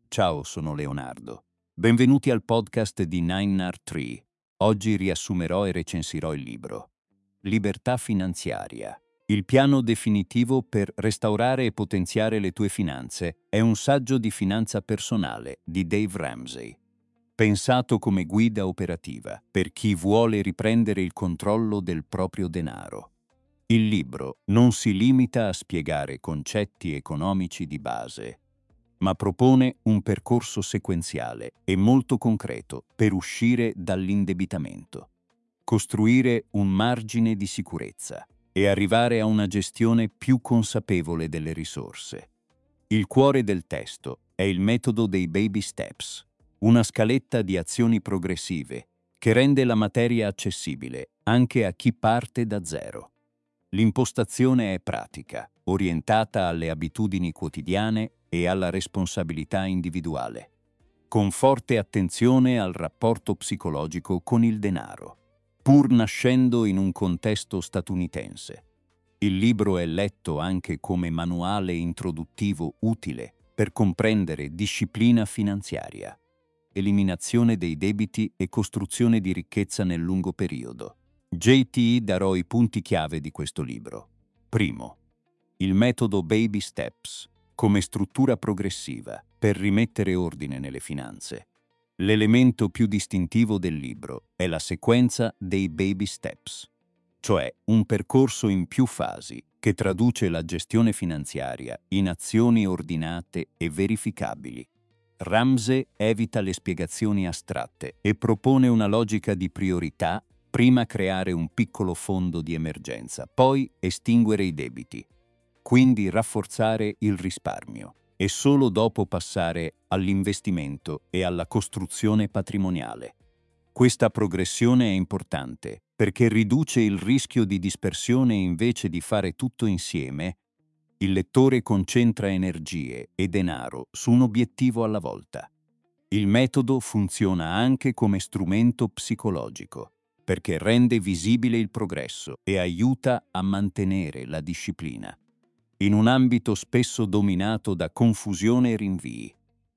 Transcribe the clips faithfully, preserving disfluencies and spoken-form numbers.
Ciao, sono Leonardo. Benvenuti al podcast di nine R tre. Oggi riassumerò e recensirò il libro Libertà finanziaria. Il piano definitivo per restaurare e potenziare le tue finanze è un saggio di finanza personale di Dave Ramsey, pensato come guida operativa per chi vuole riprendere il controllo del proprio denaro. Il libro non si limita a spiegare concetti economici di base, ma propone un percorso sequenziale e molto concreto per uscire dall'indebitamento, costruire un margine di sicurezza e arrivare a una gestione più consapevole delle risorse. Il cuore del testo è il metodo dei baby steps, una scaletta di azioni progressive che rende la materia accessibile anche a chi parte da zero. L'impostazione è pratica, orientata alle abitudini quotidiane e alla responsabilità individuale, con forte attenzione al rapporto psicologico con il denaro, pur nascendo in un contesto statunitense. Il libro è letto anche come manuale introduttivo utile per comprendere disciplina finanziaria, eliminazione dei debiti e costruzione di ricchezza nel lungo periodo. J T darò i punti chiave di questo libro. Primo, il metodo Baby Steps, come struttura progressiva per rimettere ordine nelle finanze. L'elemento più distintivo del libro è la sequenza dei Baby Steps, cioè un percorso in più fasi che traduce la gestione finanziaria in azioni ordinate e verificabili. Ramsey evita le spiegazioni astratte e propone una logica di priorità. Prima creare un piccolo fondo di emergenza, poi estinguere i debiti, quindi rafforzare il risparmio e solo dopo passare all'investimento e alla costruzione patrimoniale. Questa progressione è importante perché riduce il rischio di dispersione. Invece di fare tutto insieme, il lettore concentra energie e denaro su un obiettivo alla volta. Il metodo funziona anche come strumento psicologico, perché rende visibile il progresso e aiuta a mantenere la disciplina, in un ambito spesso dominato da confusione e rinvii.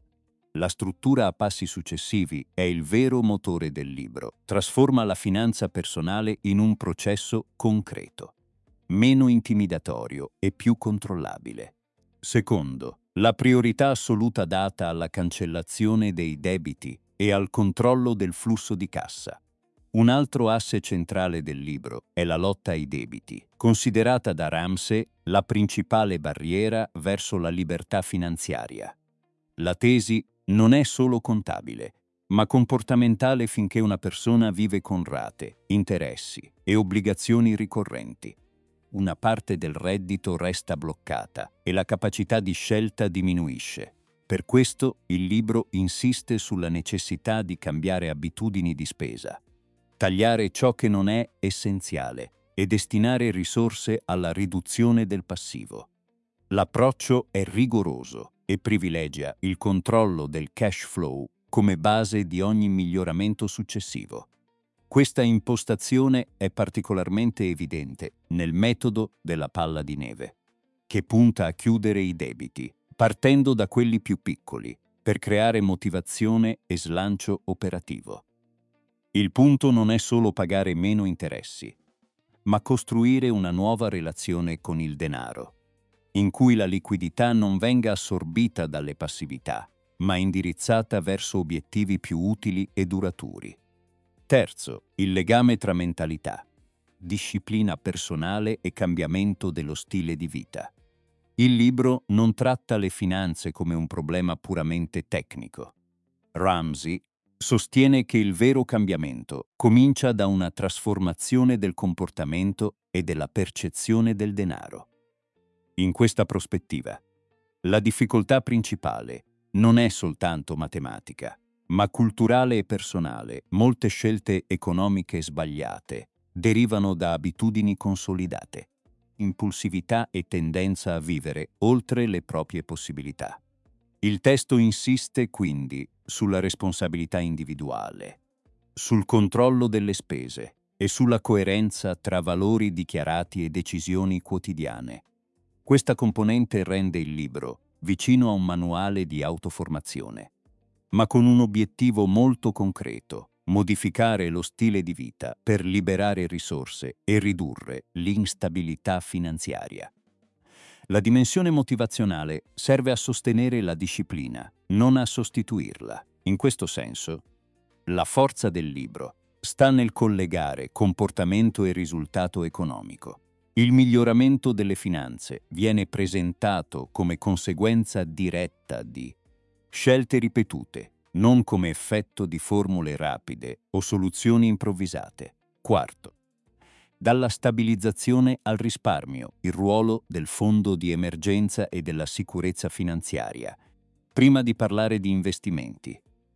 La struttura a passi successivi è il vero motore del libro. Trasforma la finanza personale in un processo concreto, meno intimidatorio e più controllabile. Secondo, la priorità assoluta data alla cancellazione dei debiti e al controllo del flusso di cassa. Un altro asse centrale del libro è la lotta ai debiti, considerata da Ramsey la principale barriera verso la libertà finanziaria. La tesi non è solo contabile, ma comportamentale finché una persona vive con rate, interessi e obbligazioni ricorrenti. Una parte del reddito resta bloccata e la capacità di scelta diminuisce. Per questo il libro insiste sulla necessità di cambiare abitudini di spesa, tagliare ciò che non è essenziale e destinare risorse alla riduzione del passivo. L'approccio è rigoroso e privilegia il controllo del cash flow come base di ogni miglioramento successivo. Questa impostazione è particolarmente evidente nel metodo della palla di neve, che punta a chiudere i debiti, partendo da quelli più piccoli, per creare motivazione e slancio operativo. Il punto non è solo pagare meno interessi, ma costruire una nuova relazione con il denaro, in cui la liquidità non venga assorbita dalle passività, ma indirizzata verso obiettivi più utili e duraturi. Terzo, il legame tra mentalità, disciplina personale e cambiamento dello stile di vita. Il libro non tratta le finanze come un problema puramente tecnico. Ramsey sostiene che il vero cambiamento comincia da una trasformazione del comportamento e della percezione del denaro. In questa prospettiva, la difficoltà principale non è soltanto matematica, ma culturale e personale. Molte scelte economiche sbagliate derivano da abitudini consolidate, impulsività e tendenza a vivere oltre le proprie possibilità. Il testo insiste quindi sulla responsabilità individuale, sul controllo delle spese e sulla coerenza tra valori dichiarati e decisioni quotidiane. Questa componente rende il libro vicino a un manuale di autoformazione, ma con un obiettivo molto concreto: modificare lo stile di vita per liberare risorse e ridurre l'instabilità finanziaria. La dimensione motivazionale serve a sostenere la disciplina, non a sostituirla. In questo senso, la forza del libro sta nel collegare comportamento e risultato economico. Il miglioramento delle finanze viene presentato come conseguenza diretta di scelte ripetute, non come effetto di formule rapide o soluzioni improvvisate. Quarto, dalla stabilizzazione al risparmio, il ruolo del fondo di emergenza e della sicurezza finanziaria. Prima di parlare di investimenti,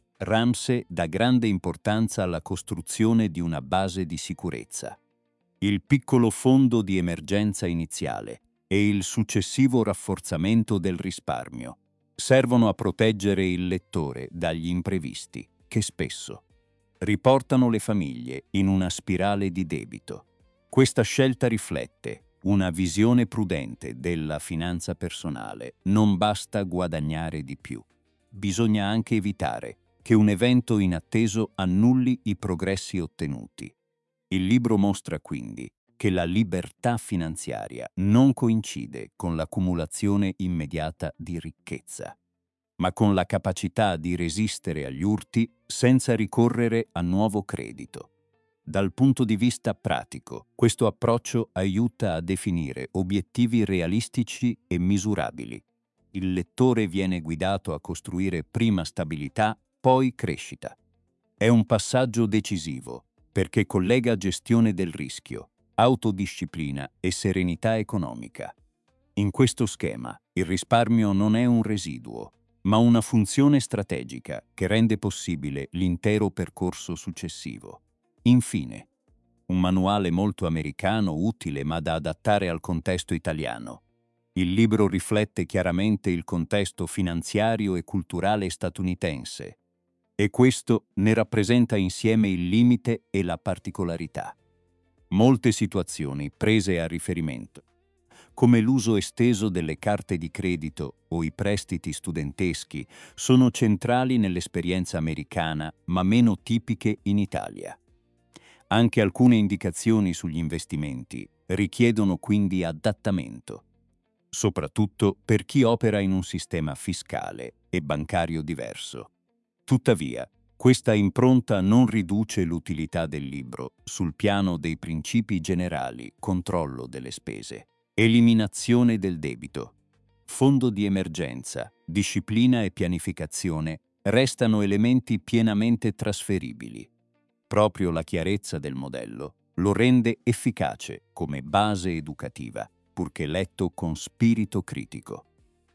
Ramsey dà grande importanza alla costruzione di una base di sicurezza. Il piccolo fondo di emergenza iniziale e il successivo rafforzamento del risparmio servono a proteggere il lettore dagli imprevisti che spesso riportano le famiglie in una spirale di debito. Questa scelta riflette una visione prudente della finanza personale. Non basta guadagnare di più. Bisogna anche evitare che un evento inatteso annulli i progressi ottenuti. Il libro mostra quindi che la libertà finanziaria non coincide con l'accumulazione immediata di ricchezza, ma con la capacità di resistere agli urti senza ricorrere a nuovo credito. Dal punto di vista pratico, questo approccio aiuta a definire obiettivi realistici e misurabili. Il lettore viene guidato a costruire prima stabilità, poi crescita. È un passaggio decisivo perché collega gestione del rischio, autodisciplina e serenità economica. In questo schema, il risparmio non è un residuo, ma una funzione strategica che rende possibile l'intero percorso successivo. Infine, un manuale molto americano, utile ma da adattare al contesto italiano. Il libro riflette chiaramente il contesto finanziario e culturale statunitense, e questo ne rappresenta insieme il limite e la particolarità. Molte situazioni prese a riferimento, come l'uso esteso delle carte di credito o i prestiti studenteschi, sono centrali nell'esperienza americana, ma meno tipiche in Italia. Anche alcune indicazioni sugli investimenti richiedono quindi adattamento, soprattutto per chi opera in un sistema fiscale e bancario diverso. Tuttavia, questa impronta non riduce l'utilità del libro sul piano dei principi generali: controllo delle spese, eliminazione del debito, fondo di emergenza, disciplina e pianificazione restano elementi pienamente trasferibili. Proprio la chiarezza del modello lo rende efficace come base educativa, purché letto con spirito critico.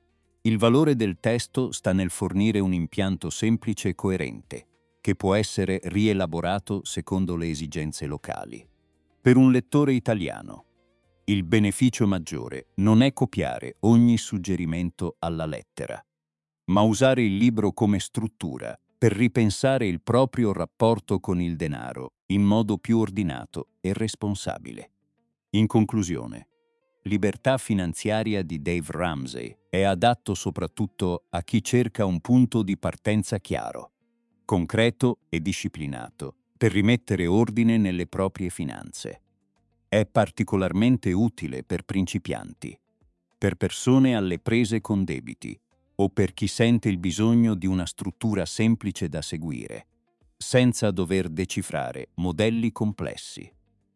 Il valore del testo sta nel fornire un impianto semplice e coerente, che può essere rielaborato secondo le esigenze locali. Per un lettore italiano, il beneficio maggiore non è copiare ogni suggerimento alla lettera, ma usare il libro come struttura per ripensare il proprio rapporto con il denaro in modo più ordinato e responsabile. In conclusione, Libertà finanziaria di Dave Ramsey è adatto soprattutto a chi cerca un punto di partenza chiaro, concreto e disciplinato per rimettere ordine nelle proprie finanze. È particolarmente utile per principianti, per persone alle prese con debiti o per chi sente il bisogno di una struttura semplice da seguire, senza dover decifrare modelli complessi.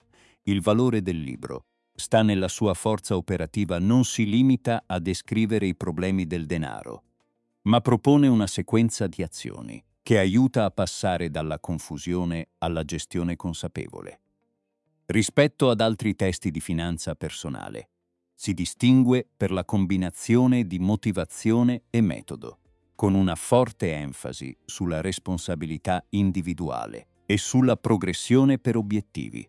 Il valore del libro sta nella sua forza operativa. Non si limita a descrivere i problemi del denaro, ma propone una sequenza di azioni che aiuta a passare dalla confusione alla gestione consapevole. Rispetto ad altri testi di finanza personale, si distingue per la combinazione di motivazione e metodo, con una forte enfasi sulla responsabilità individuale e sulla progressione per obiettivi.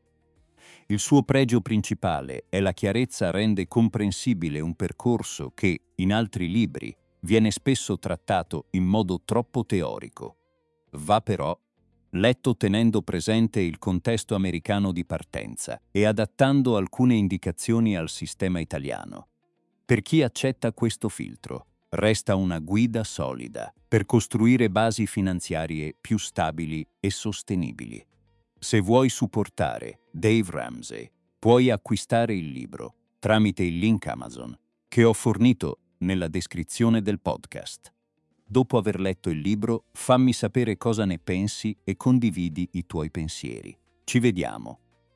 Il suo pregio principale è la chiarezza. Rende comprensibile un percorso che, in altri libri, viene spesso trattato in modo troppo teorico. Va però letto tenendo presente il contesto americano di partenza e adattando alcune indicazioni al sistema italiano. Per chi accetta questo filtro, resta una guida solida per costruire basi finanziarie più stabili e sostenibili. Se vuoi supportare Dave Ramsey, puoi acquistare il libro tramite il link Amazon che ho fornito nella descrizione del podcast. Dopo aver letto il libro, fammi sapere cosa ne pensi e condividi i tuoi pensieri. Ci vediamo!